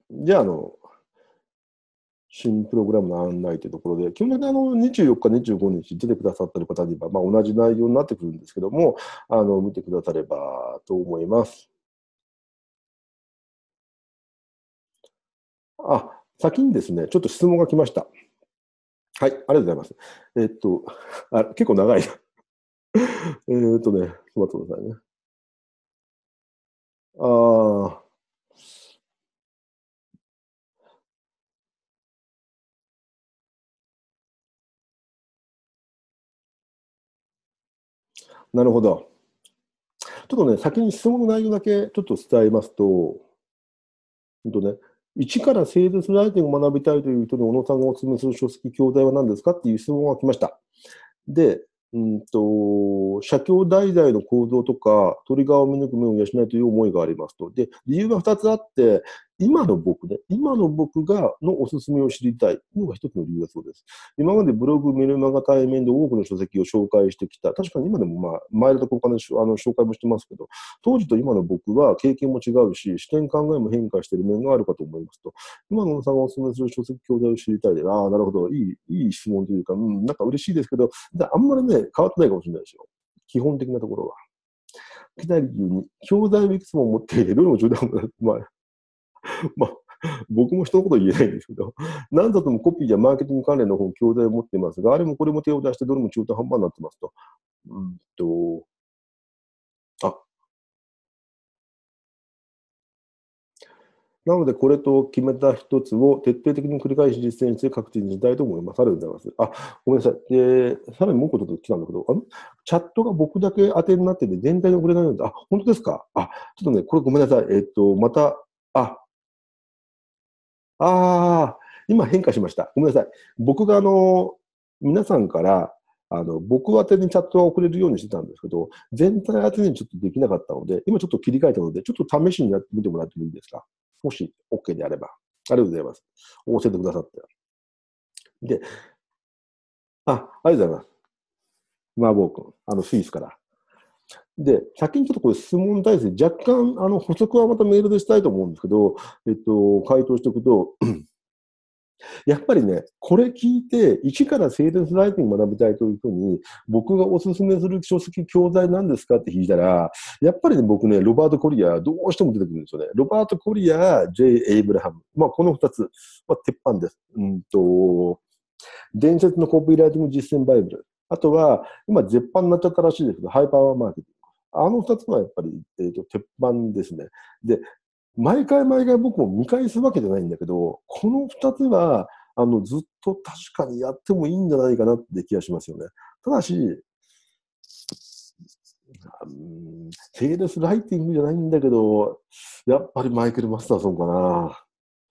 じゃあ、新プログラムの案内というところで、基本的に24日、25日出てくださっている方には、同じ内容になってくるんですけども、見てくださればと思います。先にですね、ちょっと質問が来ました。はい、ありがとうございます。結構長いな。ちょっと待ってくださいね。なるほど。ちょっとね、先に質問の内容だけちょっと伝えますと、一からセールスライティングを学びたいという人に小野さんがお勧めする書籍教材は何ですかっていう質問が来ました。で、写経題材の構造とか、トリガーを見抜く目を養いという思いがありますと。で、理由が2つあって、今の僕のおすすめを知りたいのが一つの理由だそうです。今までブログ、メルマガ対面で多くの書籍を紹介してきた。確かに今でもマイルド交換で紹介もしてますけど、当時と今の僕は経験も違うし、視点考えも変化している面があるかと思いますと。今のさんがおすすめする書籍教材を知りたいで、なるほど、いい質問というか、なんか嬉しいですけど、あんまりね、変わってないかもしれないですよ。基本的なところは。来た理由に、教材をいくつも持っていて、どれも中断も、まあ、僕も一言言えないんですけど、何冊もコピーやマーケティング関連の本、教材を持っていますが、あれもこれも手を出して、どれも中途半端になってますと。あ、なので、これと決めた一つを徹底的に繰り返し実践して各地にしたいと思います。ありがとうございます。ごめんなさい。さらにもう一つ来たんだけど、チャットが僕だけ当てになってて、全体に送れないので、本当ですか？ちょっとね、これごめんなさい。また、あ、今変化しました。ごめんなさい。僕が皆さんから、僕宛てにチャットが送れるようにしてたんですけど、全体宛てにちょっとできなかったので、今ちょっと切り替えたので、ちょっと試しにやってみてもらってもいいですか？もし OK であれば。ありがとうございます。教えてくださって。で、ありがとうございます。マーボー君、スイスから。で、先にちょっとこれ質問に対して若干、補足はまたメールでしたいと思うんですけど、回答しておくと、やっぱりね、これ聞いて、一からセールスライティング学びたいというふうに、僕がおすすめする書籍教材なんですかって聞いたら、やっぱりね、僕ね、ロバート・コリア、どうしても出てくるんですよね。ロバート・コリア、J. エイブラハム。この二つは鉄板です。伝説のコピーライティング実践バイブル。あとは、今絶版になっちゃったらしいですけど、ハイパワーマーケティング。あの二つはやっぱり、鉄板ですね。で、毎回毎回僕も見返すわけじゃないんだけど、この二つは、ずっと確かにやってもいいんじゃないかなって気がしますよね。ただし、セールスライティングじゃないんだけど、やっぱりマイケル・マスターソンかな。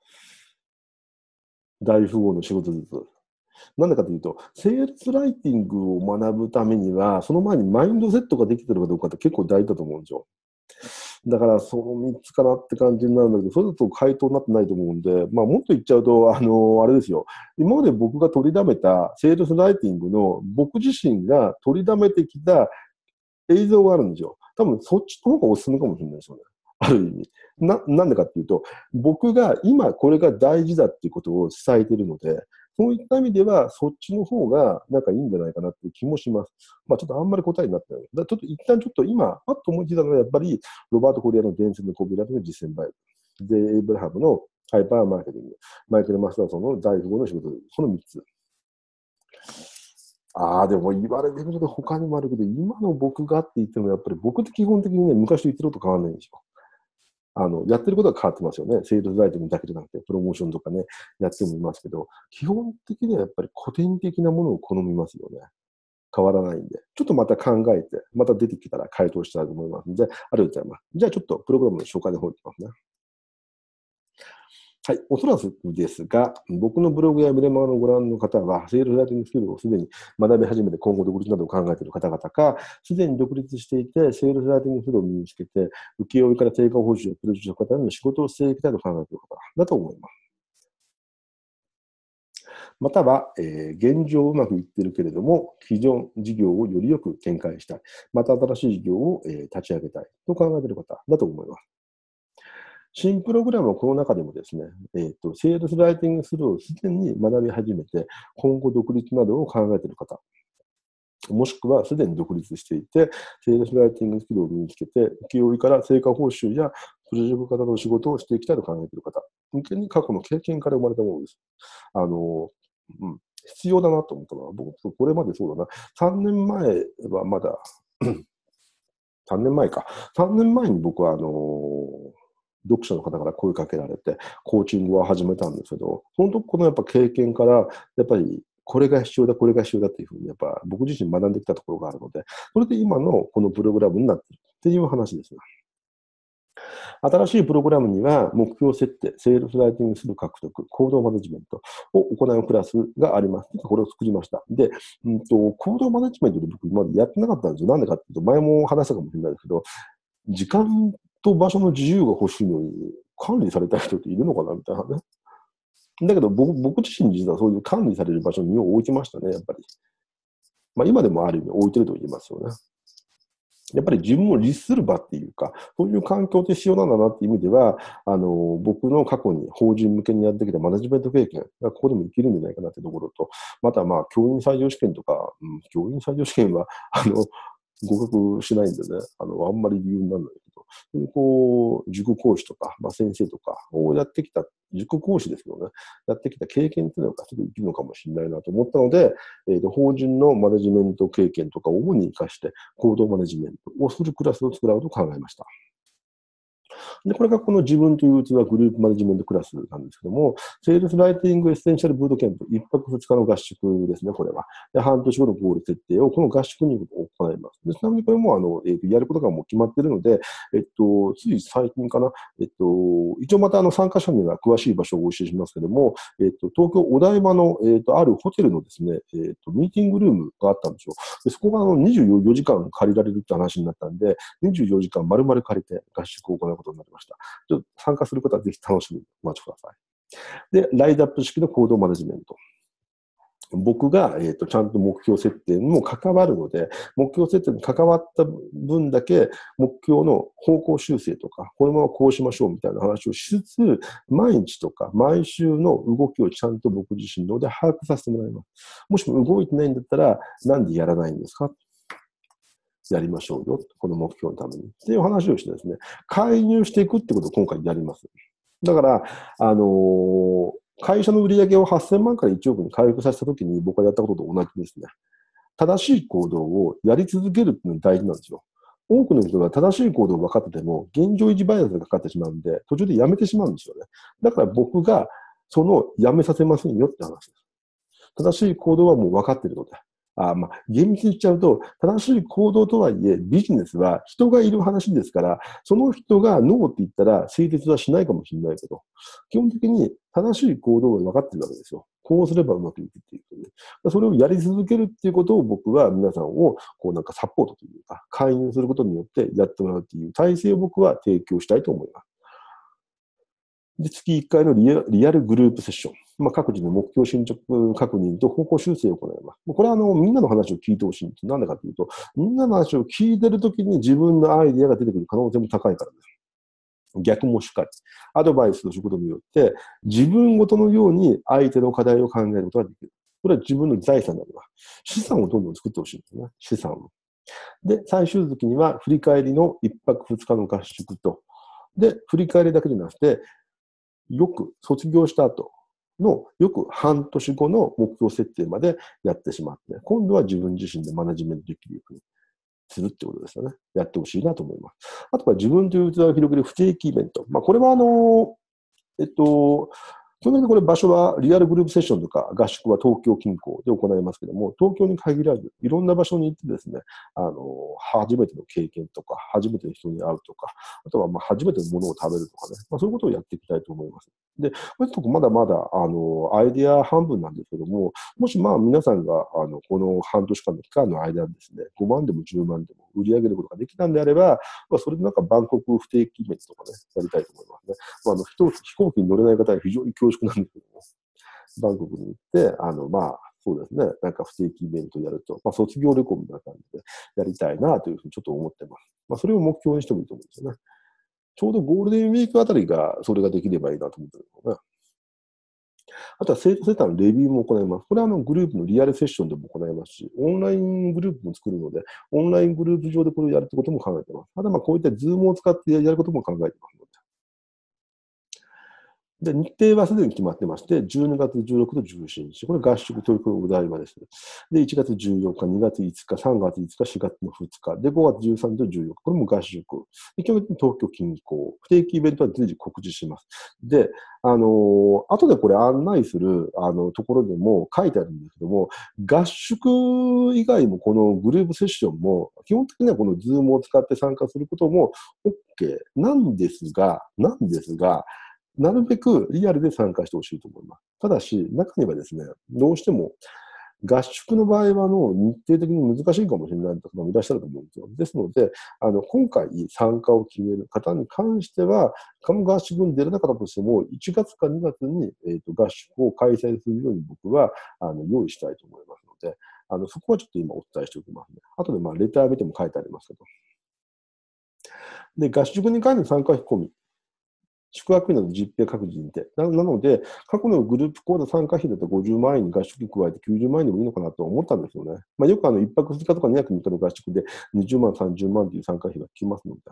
大富豪の仕事ずつ。なんでかというと、セールスライティングを学ぶためには、その前にマインドセットができてるかどうかって結構大事だと思うんですよ。だからその3つかなって感じになるんだけど、それだと回答になってないと思うんで、もっと言っちゃうと、あれですよ。今まで僕が取りだめたセールスライティングの僕自身が取りだめてきた映像があるんですよ。多分そっちの方がおすすめかもしれないですよね。ある意味。なんでかっていうと、僕が今これが大事だっていうことを伝えているので、そういった意味では、そっちの方がなんかいいんじゃないかなっていう気もします。ちょっとあんまり答えになってない。ちょっと一旦ちょっと今、パッと思いついたのは、やっぱり、ロバート・コリアの伝説のコピーライティング実践バイブ。で、エイブラハムのハイパーマーケティング。マイケル・マスターソンの大富豪の仕事。この3つ。でも言われてみると他にもあるけど、今の僕がって言っても、やっぱり僕って基本的にね、昔と言ってること変わらないんですよ。やってることは変わってますよね。セールスライティングだけじゃなくて、プロモーションとかね、やってもいますけど、基本的にはやっぱり古典的なものを好みますよね。変わらないんで。ちょっとまた考えて、また出てきたら回答したいと思いますので、ありがとうございます。じゃあちょっとプログラムの紹介の方に行きますね。はい。おそらくですが、僕のブログやメルマガのご覧の方は、セールスライティングスキルをすでに学び始めて今後独立などを考えている方々か、すでに独立していて、セールスライティングスキルを身につけて、請負から定価報酬をプロデュースする方への仕事をしていきたいと考えている方だと思います。または、現状うまくいっているけれども、既存事業をよりよく展開したい。また新しい事業を、立ち上げたいと考えている方だと思います。 新プログラムはこの中でもですね、セールスライティングスキルをすでに学び始めて、今後独立などを考えている方、もしくはすでに独立していて、セールスライティングスキルを身につけて、請負から成果報酬やプロジェクト型の仕事をしていきたいと考えている方、向けに過去の経験から生まれたものです。必要だなと思ったのは、僕、これまでそうだな、3年前はまだ、3年前か。3年前に僕は、読者の方から声かけられて、コーチングを始めたんですけど、その時このやっぱ経験から、やっぱりこれが必要だ、これが必要だっていうふうに、やっぱ僕自身学んできたところがあるので、それで今のこのプログラムになっているっていう話ですね。新しいプログラムには目標設定、セールスライティングスキル獲得、行動マネジメントを行うクラスがあります。これを作りました。で、行動マネジメントで僕今までやってなかったんですよ。なんでかっていうと、前も話したかもしれないですけど、時間と場所の自由が欲しいのに、管理された人っているのかなみたいなね。だけど僕自身実はそういう管理される場所に身を置いてましたね、やっぱり。まあ今でもある意味置いてると言いますよね。やっぱり自分を律する場っていうか、そういう環境って必要なんだなっていう意味では、僕の過去に法人向けにやってきたマネジメント経験がここでも生きるんじゃないかなってところと、またまあ、教員採用試験とか、教員採用試験は、合格しないんでね、あんまり理由にならないけど、そういうこう、塾講師とか、まあ、先生とかをやってきた、塾講師ですけどね、やってきた経験っていうのがちょっと生きるのかもしれないなと思ったので、法人のマネジメント経験とかを主に活かして、行動マネジメントをするクラスを作ろうと考えました。で、これがこの自分という器グループマネジメントクラスなんですけども、セールスライティングエッセンシャルブートキャンプ、1泊2日の合宿ですね、これは。で、半年後のゴール設定をこの合宿に行います。で、ちなみにこれもやることがもう決まっているので、つい最近かな、一応また参加者には詳しい場所をお教えしますけども、東京お台場の、あるホテルのですね、ミーティングルームがあったんですよ。で、そこが24時間借りられるって話になったんで、24時間丸々借りて合宿を行うことになりました。ちょっと参加する方はぜひ楽しみにお待ちください。で、ライドアップ式の行動マネジメント。僕が、ちゃんと目標設定にも関わるので、目標設定に関わった分だけ、目標の方向修正とか、このままこうしましょうみたいな話をしつつ、毎日とか毎週の動きをちゃんと僕自身ので把握させてもらいます。もしも動いてないんだったら、なんでやらないんですか？やりましょうよ。この目標のために。っていう話をしてですね、介入していくってことを今回やります。だから、会社の売上を8000万から1億に回復させたときに僕がやったことと同じですね。正しい行動をやり続けるっていうのが大事なんですよ。多くの人が正しい行動を分かってても、現状維持バイアスがかかってしまうんで、途中でやめてしまうんですよね。だから僕が、そのやめさせませんよって話です。正しい行動はもう分かっているので。厳密に言っちゃうと、正しい行動とはいえ、ビジネスは人がいる話ですから、その人がノーって言ったら成立はしないかもしれないけど、基本的に正しい行動は分かってるわけですよ。こうすればうまくいくっていうことで。それをやり続けるっていうことを僕は皆さんをこうなんかサポートというか、介入することによってやってもらうっていう体制を僕は提供したいと思います。で、月1回のリアルグループセッション。各自の目標進捗確認と方向修正を行います。これはみんなの話を聞いてほしいんです。なんでかというと、みんなの話を聞いてるときに自分のアイデアが出てくる可能性も高いからです。逆もしっかり。アドバイスをすることによって、自分ごとのように相手の課題を考えることができる。これは自分の財産になります。資産をどんどん作ってほしいんですね。資産を。で、最終的には振り返りの1泊2日の合宿と、で、振り返りだけじゃなくて、よく卒業した後のよく半年後の目標設定までやってしまって、今度は自分自身でマネジメントできるようにするってことですよね。やってほしいなと思います。あとは自分という器を広げる不定期イベント。これは基本的にこれ場所はリアルグループセッションとか合宿は東京近郊で行いますけども、東京に限らずいろんな場所に行ってですね、初めての経験とか、初めての人に会うとか、あとは初めてのものを食べるとかね、そういうことをやっていきたいと思います。で、これちょっとまだまだ、アイデア半分なんですけども、もし皆さんが、この半年間の期間の間にですね、5万でも10万でも売り上げることができたんであれば、それでなんかバンコク不定期イベントとかね、やりたいと思いますね。飛行機に乗れない方は非常に恐縮なんですけども、バンコクに行って、そうですね、なんか不定期イベントをやると、卒業旅行みたいな感じでやりたいなというふうにちょっと思ってます。それを目標にしてもいいと思うんですよね。 ちょうどゴールデンウィークあたりが、それができればいいなと思ってるのね。あとは生徒センターのレビューも行います。これはグループのリアルセッションでも行いますし、オンライングループも作るので、オンライングループ上でこれをやるってことも考えています。ただこういったズームを使ってやることも考えていますので。で、日程はすでに決まってまして、12月16と17日、これ合宿教育お台場です。で、1月14日、2月5日、3月5日、4月の2日、で、5月13と14日、これも合宿。で、基本的に東京近郊、不定期イベントは随時告知します。で、後でこれ案内する、ところでも書いてあるんですけども、合宿以外もこのグループセッションも、基本的にはこのズームを使って参加することも OK なんですが、なるべくリアルで参加してほしいと思います。ただし、中にはですね、どうしても合宿の場合は日程的に難しいかもしれない方もいらっしゃると思うんですよ。ですので、今回参加を決める方に関しては、この合宿に出れなかったとしても、1月か2月に、合宿を開催するように僕は用意したいと思いますので、そこはちょっと今お伝えしておきますね。後でレター見ても書いてありますけど。で、合宿に関して参加費込み。宿泊費など実費各自にて。なので、過去のグループ講座参加費だと50万円に合宿費加えて90万円でもいいのかなと思ったんですよね。よく1泊2日とか2泊3日の合宿で20万、30万という参加費が効きますので。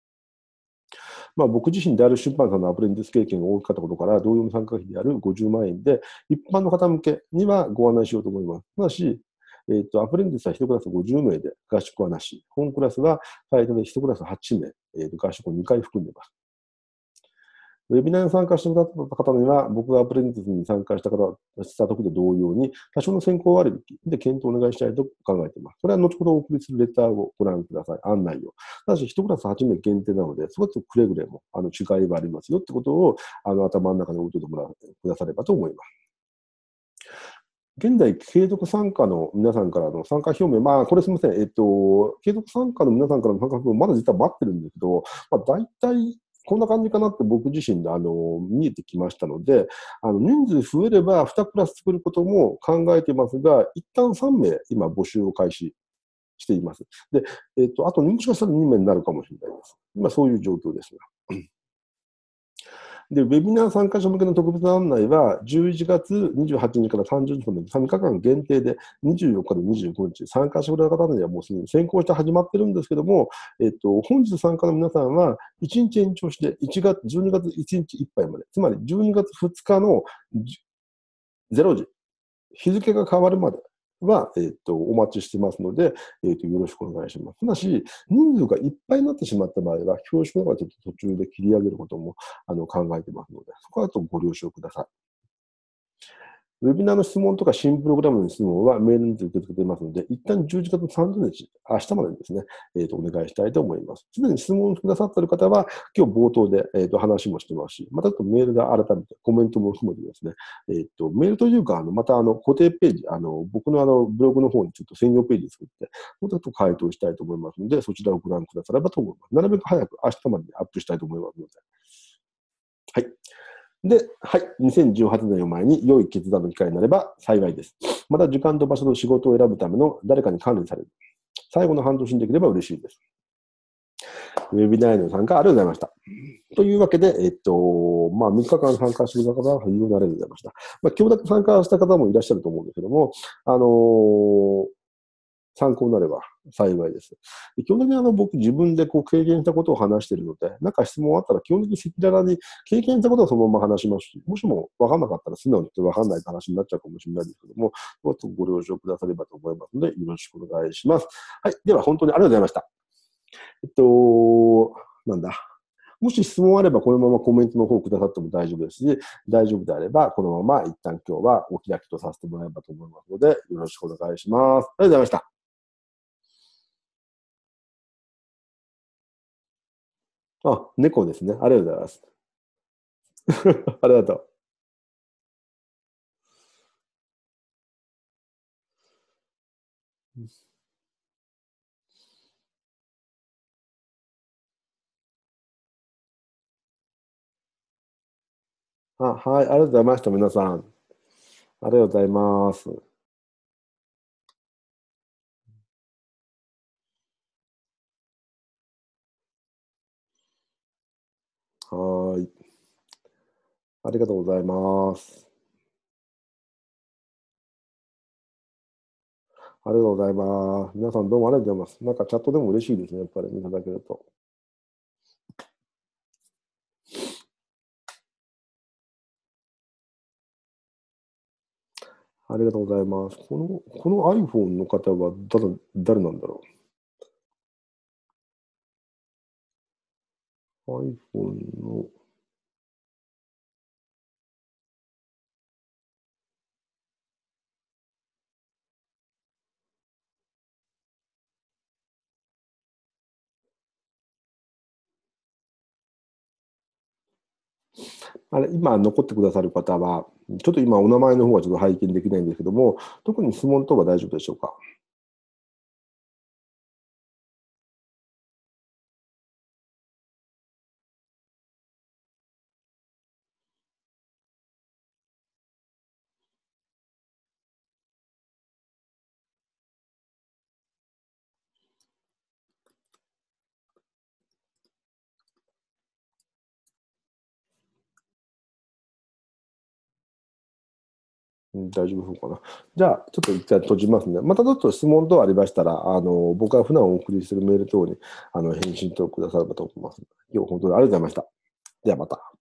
僕自身である出版社のアプレンティス経験が大きかったことから、同様の参加費である50万円で、一般の方向けにはご案内しようと思います。ただし、アプレンティスは1クラス50名で合宿はなし。本クラスは最多で1クラス8名、合宿を2回含んでいます。ウェビナーに参加してくださった方には、僕がアプレンティスに参加した時と同様に、多少の先行割引で検討をお願いしたいと考えています。これは後ほどお送りするレターをご覧ください。案内を。ただし、1クラス8名限定なので、そこはちょっとくれぐれも違いはありますよってことを頭の中に置いておいてくださればと思います。現在、継続参加の皆さんからの参加表明、これすみません、継続参加の皆さんからの参加表明、まだ実は待ってるんですけど、大体、こんな感じかなって僕自身で見えてきましたので、人数増えれば2クラス作ることも考えていますが、一旦3名、今募集を開始しています。で、あともしかしたら2名になるかもしれないです。今そういう状況ですが。で、ウェビナー参加者向けの特別案内は、11月28日から30日までの3日間限定で、24日と25日、参加してくれた方にはもうすでに先行して始まってるんですけども、本日参加の皆さんは、1日延長して、12月1日いっぱいまで、つまり12月2日の0時、日付が変わるまでは、お待ちしてますので、よろしくお願いします。ただし、人数がいっぱいになってしまった場合は、恐縮ながらちょっと途中で切り上げることも考えてますので、そこはちょっとご了承ください。ウェビナーの質問とか新プログラムの質問はメールにて受け付けていますので、一旦11月30日、明日までにですね、お願いしたいと思います。すでに質問くださっている方は、今日冒頭で、話もしてますし、またちょっとメールで改めてコメントも含めてですね、メールというか、また固定ページ、僕のブログの方にちょっと専用ページ作って、もうちょっと回答したいと思いますので、そちらをご覧くださればと思います。なるべく早く明日までにアップしたいと思いますので。はい。で、はい。2018年を前に良い決断の機会になれば幸いです。また時間と場所と仕事を選ぶための誰かに管理される。最後の半年にできれば嬉しいです。ウェビナーへの参加ありがとうございました。というわけで、3日間参加してくれた方は非常にありがとうございました。今日だけ参加した方もいらっしゃると思うんですけども、参考になれば幸いです。基本的に僕自分で経験したことを話しているので、なんか質問あったら基本的に赤裸々に経験したことはそのまま話しますし、もしも分かんなかったら素直に言って分かんない話になっちゃうかもしれないですけども、ご了承くださればと思いますので、よろしくお願いします。はい。では本当にありがとうございました。なんだ。もし質問あればこのままコメントの方くださっても大丈夫ですし、大丈夫であればこのまま一旦今日はお開きとさせてもらえればと思いますので、よろしくお願いします。ありがとうございました。猫ですね。ありがとうございます。ありがとう。はい、ありがとうございました、皆さん。ありがとうございます。 ありがとうございます。ありがとうございます。皆さんどうもありがとうございます。なんかチャットでも嬉しいですね。やっぱり見ただけると。ありがとうございます。この iPhone の方は誰なんだろう。iPhone の、あれ、今残ってくださる方は、ちょっと今お名前の方はちょっと拝見できないんですけども、特に質問等は大丈夫でしょうか。大丈夫そうかな。じゃあ、ちょっと一回閉じますね。またちょっと質問等ありましたら、僕が普段お送りするメール等に、返信等くださればと思います。今日本当にありがとうございました。ではまた。